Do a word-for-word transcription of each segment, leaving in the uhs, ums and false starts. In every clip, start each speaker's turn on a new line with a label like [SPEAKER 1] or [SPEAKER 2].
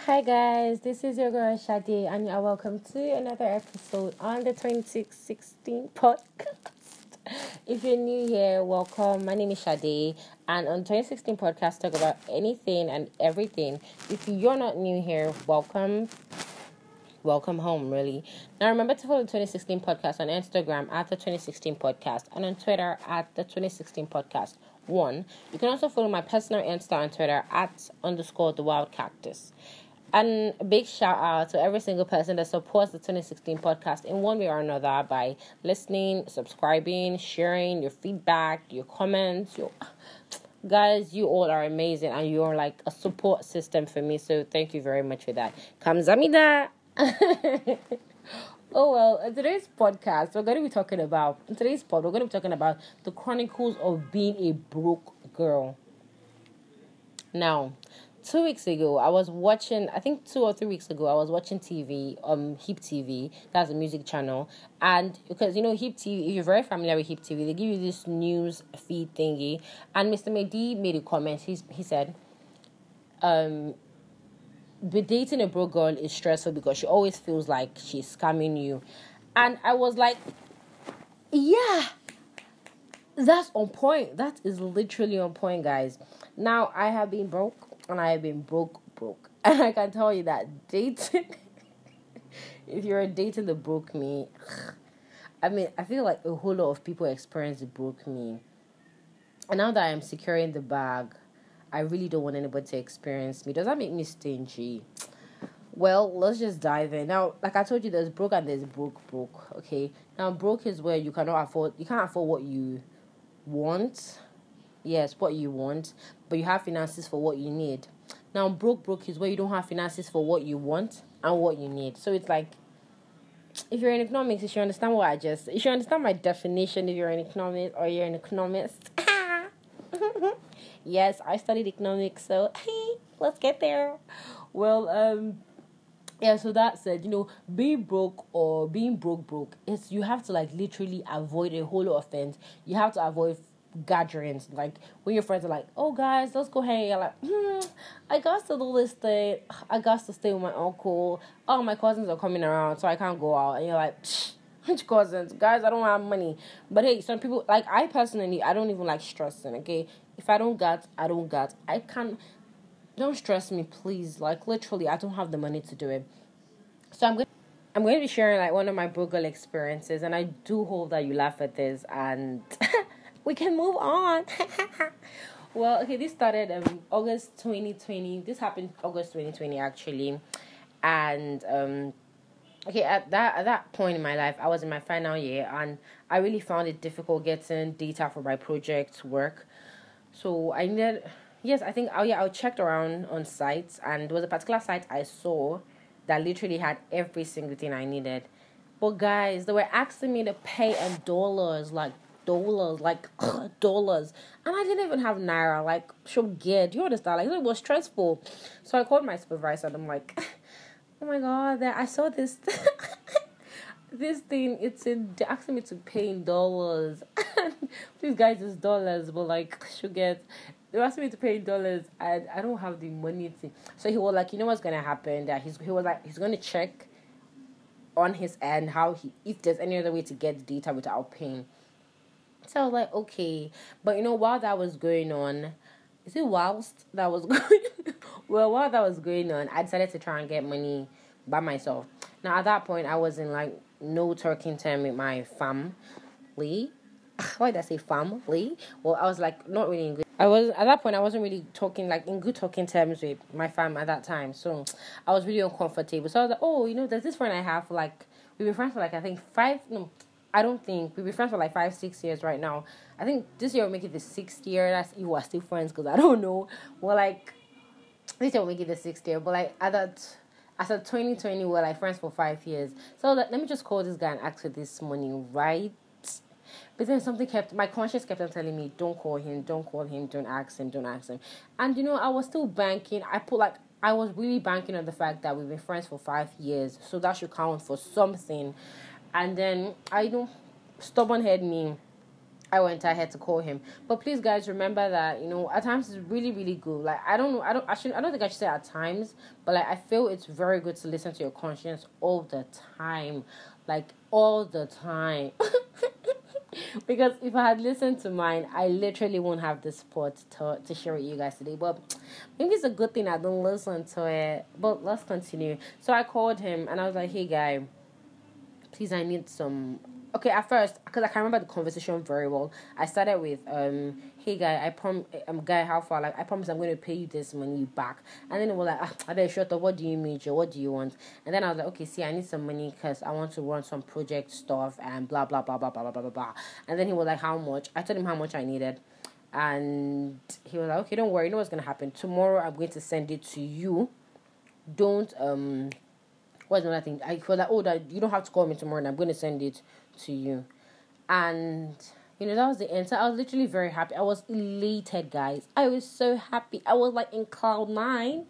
[SPEAKER 1] Hi guys, this is your girl Shadi, and you are welcome to another episode on the twenty sixteen podcast. If you're new here, welcome. My name is Shadi, and on twenty sixteen podcast, talk about anything and everything. If you're not new here, welcome. Welcome home, really. Now, remember to follow the twenty sixteen podcast on Instagram at the twenty sixteen podcast and on Twitter at the twenty sixteen podcast. One, you can also follow my personal Insta on Twitter at underscore the wild cactus. And a big shout out to every single person that supports the twenty sixteen podcast in one way or another by listening, subscribing, sharing your feedback, your comments. Your guys, you all are amazing and you're like a support system for me. So thank you very much for that. Kamsamida. Oh well, in today's podcast, we're going to be talking about, in today's pod, we're going to be talking about the chronicles of being a broke girl. Now, two weeks ago, I was watching, I think two or three weeks ago, I was watching T V, um, Hip T V, that's a music channel, and because, you know, Hip T V, if you're very familiar with Hip T V, they give you this news feed thingy, and Mister Mehdi made a comment, He's, he said, um, but dating a broke girl is stressful because she always feels like she's scamming you. And I was like, yeah, that's on point. That is literally on point, guys. Now, I have been broke, and I have been broke, broke. And I can tell you that dating, if you're dating the broke me, I mean, I feel like a whole lot of people experience the broke me. And now that I'm securing the bag, I really don't want anybody to experience me. Does that make me stingy? Well, let's just dive in. Now, like I told you, there's broke and there's broke, broke. Okay. Now, broke is where you cannot afford, you can't afford what you want. Yes, what you want, but you have finances for what you need. Now, broke, broke is where you don't have finances for what you want and what you need. So it's like, if you're in economics, you should understand what I just, you should understand my definition if you're in economics or you're an economist. Yes, I studied economics, so hey, let's get there. Well, um, yeah, so that said, you know, being broke or being broke, broke, it's, you have to, like, literally avoid a whole lot of things. You have to avoid gatherings, like, when your friends are like, oh, guys, let's go hang. You're like, hmm, I got to do this thing. I got to stay with my uncle. Oh, my cousins are coming around, so I can't go out. And you're like, psh, which cousins? Guys, I don't have money. But hey, some people, like, I personally, I don't even like stressing, okay? If I don't got, I don't got. I can't, don't stress me, please. Like, literally, I don't have the money to do it. So I'm going I'm going to be sharing, like, one of my broke girl experiences, and I do hope that you laugh at this, and we can move on. Well, okay, this started um August twenty twenty. This happened August twenty twenty, actually. And, um... okay, at that at that point in my life, I was in my final year, and I really found it difficult getting data for my project to work. So I needed, yes, I think, oh yeah, I checked around on sites, and there was a particular site I saw that literally had every single thing I needed. But guys, they were asking me to pay in dollars, like dollars, like dollars, and I didn't even have naira. Like, so good, you understand? Like, it was stressful. So I called my supervisor, and I'm like, oh my god, I saw this this thing, it's in, they're asking me to pay in dollars. Please, guys, it's dollars, but like, should get, they're asking me to pay in dollars, and I don't have the money to. So he was like, you know what's gonna happen? That he's he was like, he's gonna check on his end how he, if there's any other way to get the data without paying. So I was like, okay, but you know, while that was going on, is it whilst that was going? Well, while that was going on, I decided to try and get money by myself. Now, at that point, I was in, like, no talking term with my family. Why did I say family? Well, I was, like, not really in good. I was, at that point, I wasn't really talking, like, in good talking terms with my fam at that time. So, I was really uncomfortable. So, I was like, oh, you know, there's this friend I have, like, we've been friends for, like, I think five, no, I don't think, we've been friends for, like, five, six years right now. I think this year will make it the sixth year. That's if we're still friends, because I don't know. Well, like, this year will make it the sixth year. But, like, at that, as of twenty twenty, we're, like, friends for five years. So, like, let me just call this guy and ask for this money, right? But then something kept, my conscience kept on telling me, don't call him, don't call him, don't ask him, don't ask him. And, you know, I was still banking. I put, like, I was really banking on the fact that we've been friends for five years. So that should count for something. And then, I don't, stubborn head me. I went ahead to call him. But please, guys, remember that, you know, at times it's really, really good. Like, I don't know, I don't, I shouldn't, I don't think I should say at times, but like, I feel it's very good to listen to your conscience all the time, like all the time. Because if I had listened to mine, I literally won't have the support to to share with you guys today. But maybe it's a good thing I don't listen to it. But let's continue. So I called him and I was like, "Hey, guy, please, I need some." Okay, at first, because I can remember the conversation very well, I started with, um, "Hey, guy, I prom, um, guy, how far? Like, I promise I'm going to pay you this money back." And then it was like, ah, I better shut up. What do you mean, Joe? What do you want? And then I was like, okay, see, I need some money because I want to run some project stuff and blah, blah, blah, blah, blah, blah, blah, blah, blah. And then he was like, how much? I told him how much I needed. And he was like, okay, don't worry. You know what's going to happen? Tomorrow, I'm going to send it to you. Don't, um... What's another thing? I feel like, oh, that you don't have to call me tomorrow and I'm going to send it to you. And, you know, that was the end. So I was literally very happy. I was elated, guys. I was so happy. I was like in cloud nine.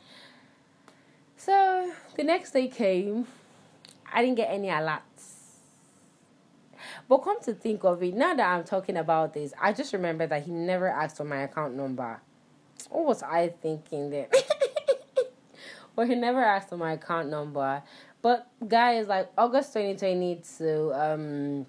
[SPEAKER 1] So the next day came. I didn't get any alerts. But come to think of it, now that I'm talking about this, I just remember that he never asked for my account number. What was I thinking then? Well, he never asked for my account number. But guys, like August twenty twenty to um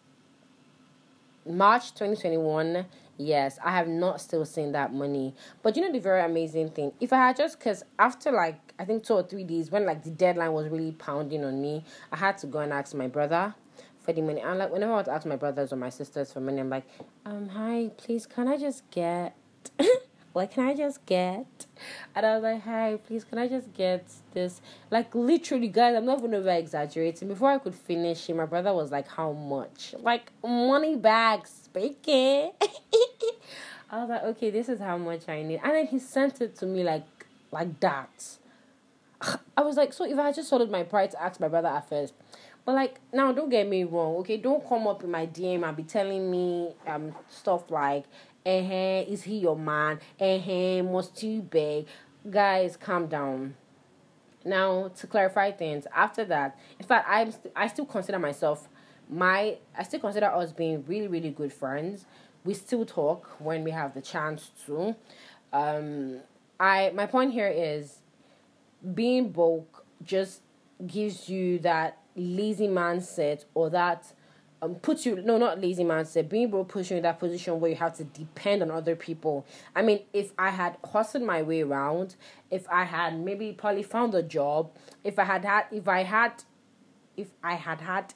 [SPEAKER 1] March twenty twenty-one, yes, I have not still seen that money. But you know the very amazing thing, if I had just, because after like I think two or three days when like the deadline was really pounding on me, I had to go and ask my brother for the money. And like whenever I want to ask my brothers or my sisters for money, I'm like, um, hi, please, can I just get like, can I just get? And I was like, hi, please, can I just get this? Like, literally, guys, I'm not even over exaggerating. Before I could finish it, my brother was like, how much? Like, money bags, speaking. I was like, okay, this is how much I need. And then he sent it to me like, like that. I was like, so if I just swallowed my pride to ask my brother at first. But like, now don't get me wrong, okay? Don't come up in my D M and be telling me um stuff like, eh, is he your man? Eh, must you beg? Guys, calm down. Now, to clarify things, after that, in fact, I'm st- I still consider myself my I still consider us being really, really good friends. We still talk when we have the chance to. Um, I my point here is being broke just gives you that lazy mindset, or that um puts you no not lazy mindset being broke puts you in that position where you have to depend on other people. I mean, if I had hustled my way around, if I had maybe probably found a job, if I had had if I had if I had had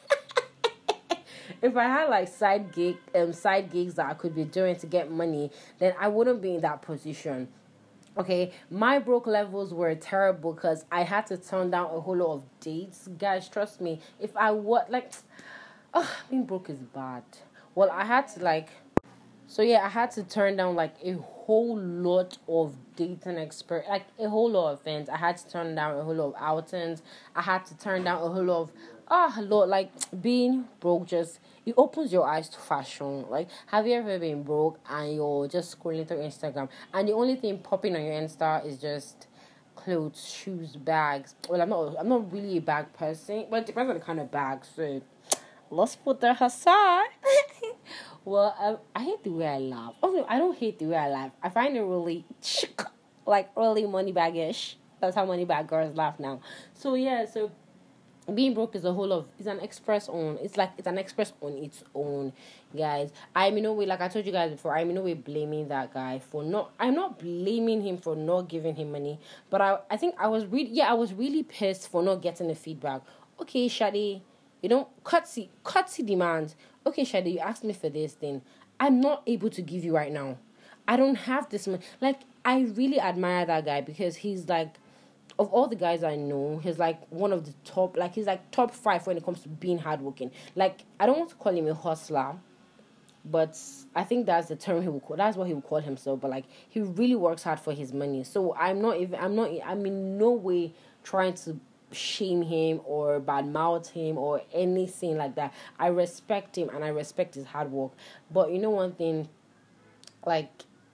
[SPEAKER 1] if I had like side gig um side gigs that I could be doing to get money, then I wouldn't be in that position. Okay, my broke levels were terrible because I had to turn down a whole lot of dates. Guys, trust me, if I was like, oh, being broke is bad. Well, I had to like, so yeah, I had to turn down like a whole lot of dating expert, like a whole lot of events. I had to turn down a whole lot of outings. I had to turn down a whole lot of, ah, oh, a lot, like being broke just, it opens your eyes to fashion. Like, have you ever been broke and you're just scrolling through Instagram and the only thing popping on your Insta is just clothes, shoes, bags? Well, I'm not, I'm not really a bag person, but it depends on the kind of bag. So let's put that aside. Well, um, I hate the way I laugh. Oh no, I don't hate the way I laugh. I find it really like really money baggish. That's how money bag girls laugh now. So yeah, so being broke is a whole of it's an express on it's like it's an express on its own, guys. I'm in no way, like I told you guys before, I'm in no way blaming that guy for not I'm not blaming him for not giving him money, but I I think I was really yeah I was really pissed for not getting the feedback. Okay, Shadi, you know, cutsy cutsy demands. Okay, Shadi, you asked me for this thing. I'm not able to give you right now. I don't have this money. Like, I really admire that guy because he's like, of all the guys I know, he's like one of the top, like he's like top five when it comes to being hardworking. Like, I don't want to call him a hustler, but I think that's the term he would call, that's what he would call himself. But like, he really works hard for his money. So I'm not even, I'm not, I'm in no way trying to shame him or badmouth him or anything like that. I respect him and I respect his hard work. But you know one thing, like,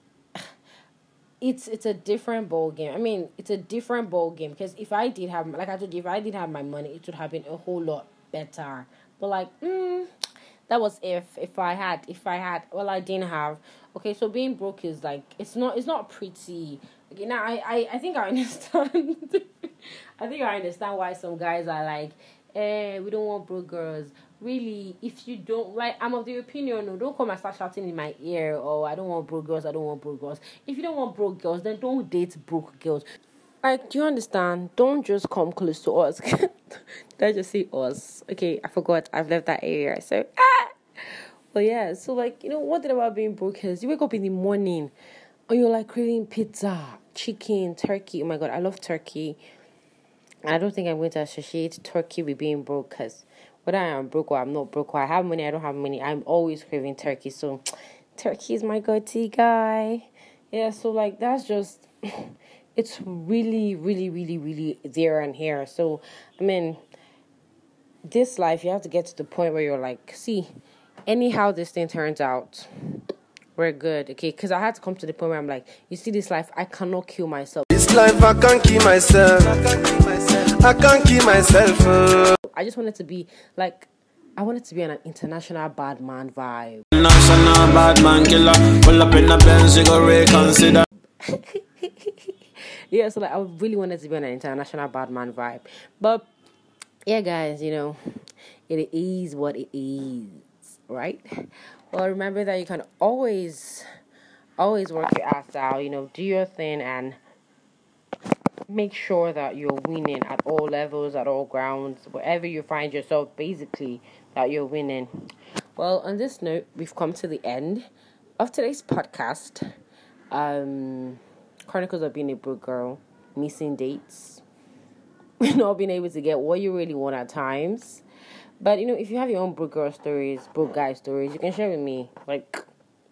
[SPEAKER 1] it's it's a different ball game. I mean, it's a different ball game because if I did have, like I told you, if I did have my money, it would have been a whole lot better. But like, mm, that was if if I had if I had well I didn't have. Okay, so being broke is like it's not it's not pretty. Okay, now I, I, I think I understand. I think I understand why some guys are like, eh, we don't want broke girls. Really, if you don't like, I'm of the opinion, no, don't come and start shouting in my ear, oh, I don't want broke girls, I don't want broke girls. If you don't want broke girls, then don't date broke girls. Like, do you understand? Don't just come close to us. Don't just say us. Okay, I forgot. I've left that area. So, ah! But yeah, so like, you know, what did about being broke is you wake up in the morning and you're like craving pizza, chicken, turkey. Oh my God, I love turkey. And I don't think I'm going to associate turkey with being broke because whether I am broke or I'm not broke or I have money, I don't have money, I'm always craving turkey. So, turkey is my go-to guy. Yeah, so like, that's just, it's really, really, really, really there and here. So, I mean, this life, you have to get to the point where you're like, see, anyhow this thing turns out, we're good, okay? Because I had to come to the point where I'm like, you see this life, I cannot kill myself.
[SPEAKER 2] This life, I can't kill myself. I can't kill myself. Uh.
[SPEAKER 1] I just wanted to be, like, I wanted to be on an international bad man vibe.
[SPEAKER 2] National bad man killer. Pull up in the Benz, you go reconsider.
[SPEAKER 1] Yeah, so like, I really wanted to be on an international bad man vibe. But, yeah, guys, you know, it is what it is. Right? Well, remember that you can always, always work your ass out, you know, do your thing and make sure that you're winning at all levels, at all grounds, wherever you find yourself, basically, that you're winning. Well, on this note, we've come to the end of today's podcast. Um, Chronicles of Being a Broke Girl, missing dates, not being able to get what you really want at times. But, you know, if you have your own broke girl stories, broke guy stories, you can share with me. Like,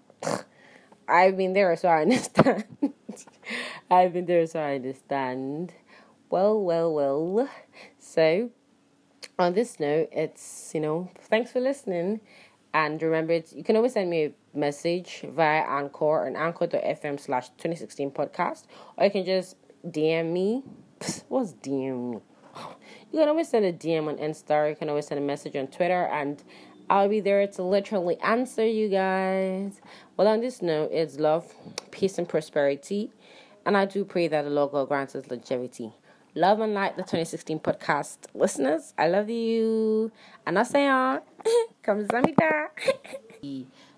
[SPEAKER 1] I've been there, so I understand. I've been there, so I understand. Well, well, well. So, on this note, it's, you know, thanks for listening. And remember, it's, you can always send me a message via Anchor on anchor.fm slash 2016 podcast. Or you can just D M me. What's D M me? You can always send a D M on Insta. You can always send a message on Twitter. And I'll be there to literally answer you guys. Well, on this note, it's love, peace, and prosperity. And I do pray that the Lord God grants us longevity. Love and light, the twenty sixteen podcast listeners. I love you. And I'll say on. Kamsahamnida.